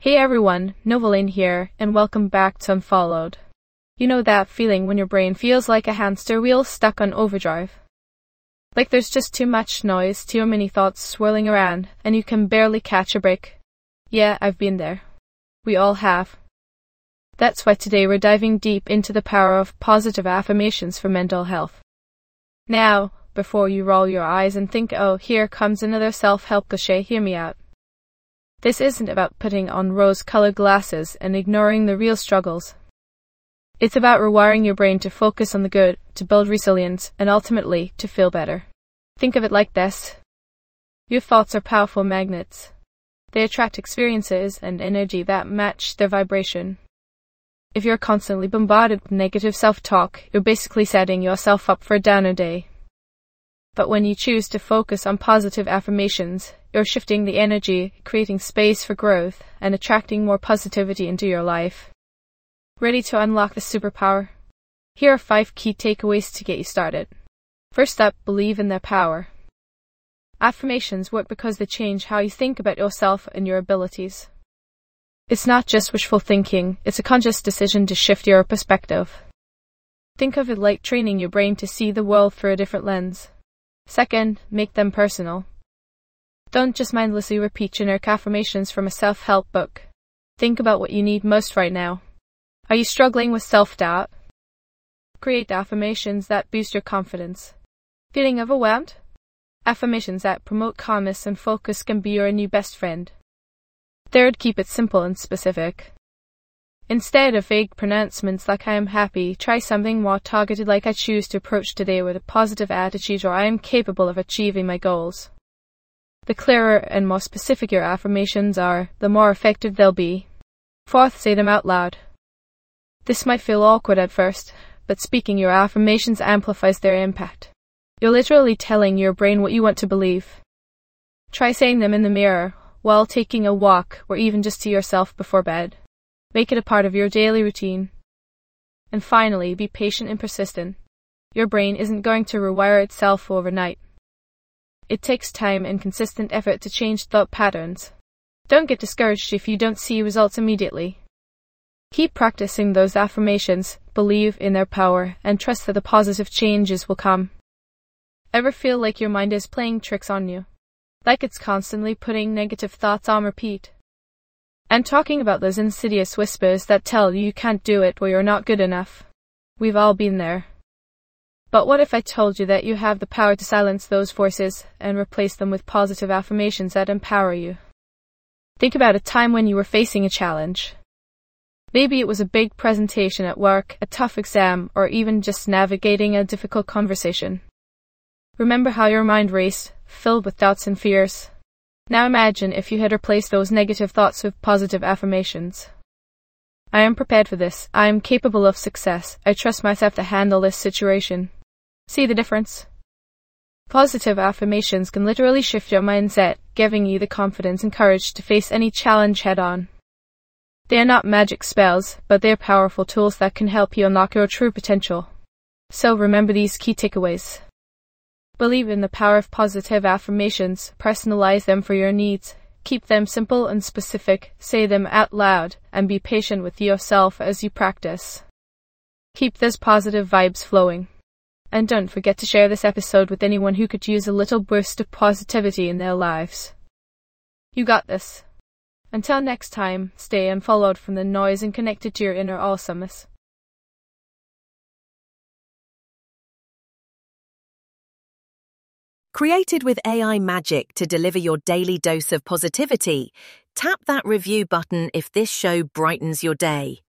Hey everyone, Novaline here, and welcome back to Unfollowed. You know that feeling when your brain feels like a hamster wheel stuck on overdrive? Like there's just too much noise, too many thoughts swirling around, and you can barely catch a break. Yeah, I've been there. We all have. That's why today we're diving deep into the power of positive affirmations for mental health. Now, before you roll your eyes and think, oh, here comes another self-help cliché, hear me out. This isn't about putting on rose-colored glasses and ignoring the real struggles. It's about rewiring your brain to focus on the good, to build resilience, and ultimately, to feel better. Think of it like this. Your thoughts are powerful magnets. They attract experiences and energy that match their vibration. If you're constantly bombarded with negative self-talk, you're basically setting yourself up for a downer day. But when you choose to focus on positive affirmations, you're shifting the energy, creating space for growth, and attracting more positivity into your life. Ready to unlock this superpower? Here are 5 key takeaways to get you started. First up, believe in their power. Affirmations work because they change how you think about yourself and your abilities. It's not just wishful thinking, it's a conscious decision to shift your perspective. Think of it like training your brain to see the world through a different lens. Second, make them personal. Don't just mindlessly repeat generic affirmations from a self-help book. Think about what you need most right now. Are you struggling with self-doubt? Create affirmations that boost your confidence. Feeling overwhelmed? Affirmations that promote calmness and focus can be your new best friend. Third, keep it simple and specific. Instead of vague pronouncements like I am happy, try something more targeted like I choose to approach today with a positive attitude or I am capable of achieving my goals. The clearer and more specific your affirmations are, the more effective they'll be. Fourth, say them out loud. This might feel awkward at first, but speaking your affirmations amplifies their impact. You're literally telling your brain what you want to believe. Try saying them in the mirror, while taking a walk, or even just to yourself before bed. Make it a part of your daily routine. And finally, be patient and persistent. Your brain isn't going to rewire itself overnight. It takes time and consistent effort to change thought patterns. Don't get discouraged if you don't see results immediately. Keep practicing those affirmations, believe in their power, and trust that the positive changes will come. Ever feel like your mind is playing tricks on you? Like it's constantly putting negative thoughts on repeat? I'm talking about those insidious whispers that tell you can't do it or you're not good enough. We've all been there. But what if I told you that you have the power to silence those voices and replace them with positive affirmations that empower you? Think about a time when you were facing a challenge. Maybe it was a big presentation at work, a tough exam, or even just navigating a difficult conversation. Remember how your mind raced, filled with doubts and fears? Now imagine if you had replaced those negative thoughts with positive affirmations. I am prepared for this. I am capable of success. I trust myself to handle this situation. See the difference? Positive affirmations can literally shift your mindset, giving you the confidence and courage to face any challenge head-on. They are not magic spells, but they are powerful tools that can help you unlock your true potential. So remember these key takeaways. Believe in the power of positive affirmations, personalize them for your needs, keep them simple and specific, say them out loud, and be patient with yourself as you practice. Keep those positive vibes flowing. And don't forget to share this episode with anyone who could use a little boost of positivity in their lives. You got this. Until next time, stay unfollowed from the noise and connected to your inner awesomeness. Created with AI magic to deliver your daily dose of positivity, tap that review button if this show brightens your day.